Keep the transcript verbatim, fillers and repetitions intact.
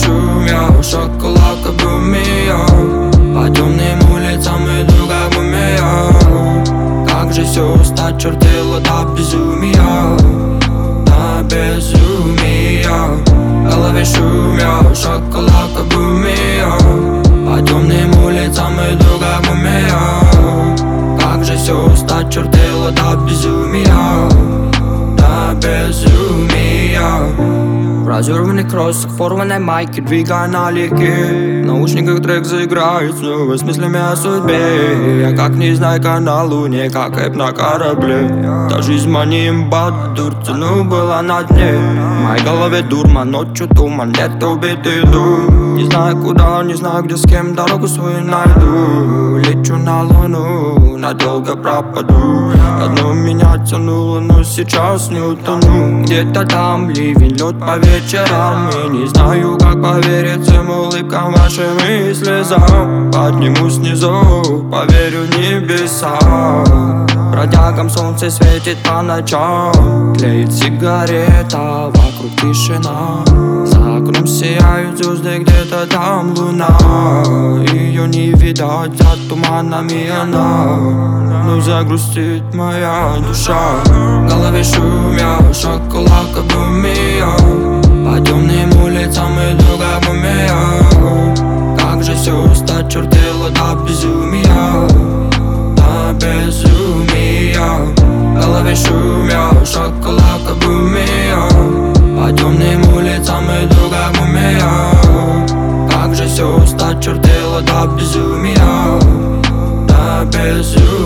шум, я у шоколадка бумия. По темным улицам иду как мумия. Как же все устать, чертила до безумия, до безумия. В голове шум, я у шоколадка бумия. По темным улицам иду как мумия. Как же все устать, чертила до безумия, до безумия. В разорванных кроссах, порванной майке, двигая налегке. В наушниках трек заиграет снова с мыслями о судьбе. Я как незнайка на луне, как эп на корабле. Та жизнь маним бад, дурцину была на дне. В моей голове дурман, ночью туман, лето убитый дух. Не знаю куда, не знаю где, с кем дорогу свою найду. Лечу на луну, надолго пропаду. Одно меня тянуло, но сейчас не утону. Где-то там ливень, лед по вечерам. И не знаю, как поверить всем улыбкам, вашим и слезам. Поднимусь снизу, поверю в небеса. Бродягам солнце светит по ночам. Тлеет сигарета, вокруг тишина. За окном сияют звезды, где-то там луна. Ее не видать за туманами она. Но загрустит моя душа. В голове шум, я шоколадка бумия. По темным улицам иду как мумия. Как же все устать, чертила до безумия, до безумия. В голове шум, я шоколадка бумия. По темным улицам иду как мумия. Как же все устать, чертила до безумия, до безумия.